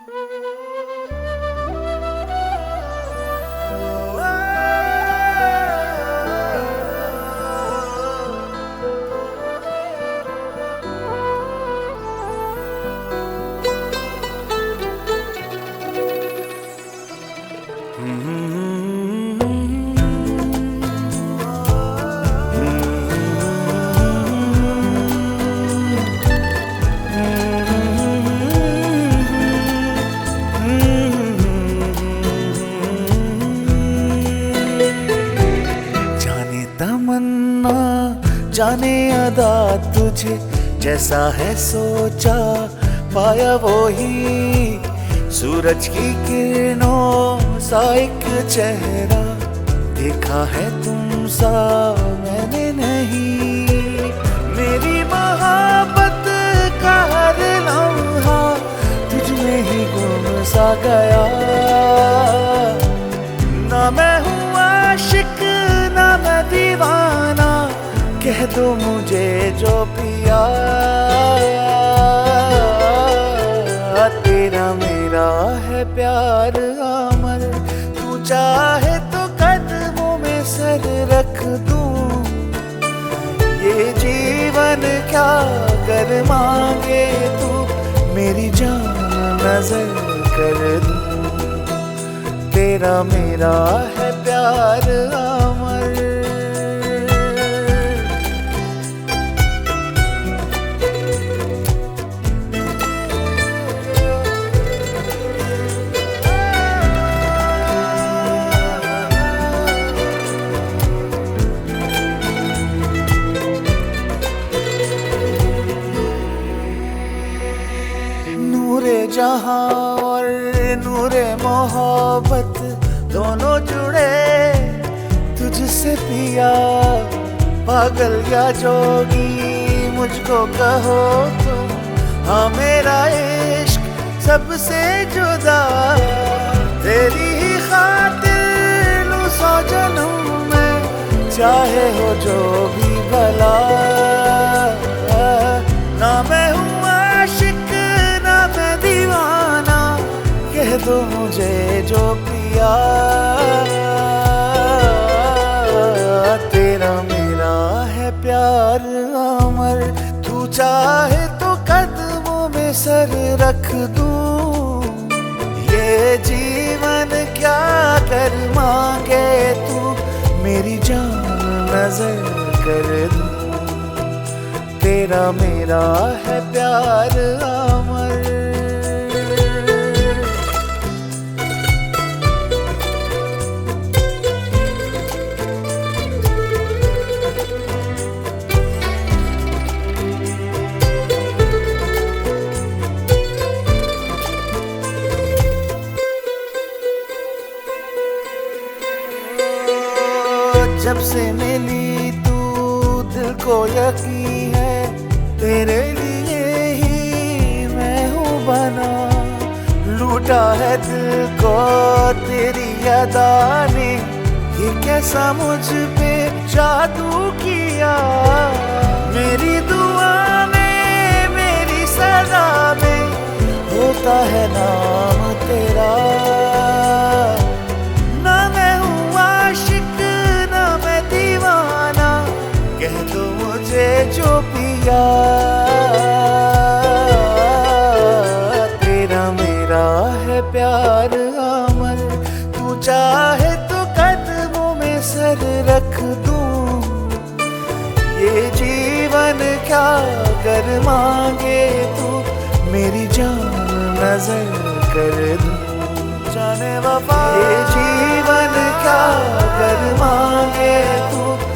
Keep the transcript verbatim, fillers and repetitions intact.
तमन्ना जाने अदा तुझे जैसा है सोचा पाया वो ही सूरज की किरणों सा एक चेहरा देखा है तुम सा मैंने नहीं। मेरी मोहब्बत का हर लम्हा तुझ में ही गुम सा गया। ना मैं हूँ आशिक ना मैं दीवाना कह दो मुझे जो पिया। तेरा मेरा है प्यार अमर तू चाहे तो कदमों में सर रख दूं। ये जीवन क्या कर मांगे तू मेरी जान नजर कर दूं। तेरा मेरा है प्यार अमर। नूरे जहां और नूरे मोहब्बत दोनों जुड़े तुझसे पिया। पागल या जोगी मुझको कहो तुम हाँ मेरा इश्क सबसे जुदा। तेरी ही खातिर लूं सौ जन्म में चाहे हो जो भी भला। ना मैं हूँ आशिक ना मैं दीवाना कह दो मुझे जो पिया। तेरा मेरा है प्यार अमर तू चाहे तो कदमों में सर रख दूं। ये जीवन क्या कर मांगे तू मेरी जान नजर कर दूं। तेरा मेरा है प्यार अमर। जब से मिली तू दिल को यकीन है तेरे लिए ही मैं हूँ बना। लूटा है दिल को तेरी अदा ने ये कैसा मुझ पे जादू किया। मेरी दुआ में मेरी सदा में होता है नाम तेरा। ना मैं हूँ आशिक ना मैं दीवाना कह दो मुझे जो पिया। तेरा मेरा है प्यार अमर तू चाहे तो कदमों में सर रख दूं। ये जीवन क्या कर मांगे तू मेरी जान नजर कर दूं। जाने वफा ये जीवन क्या कर मांगे तू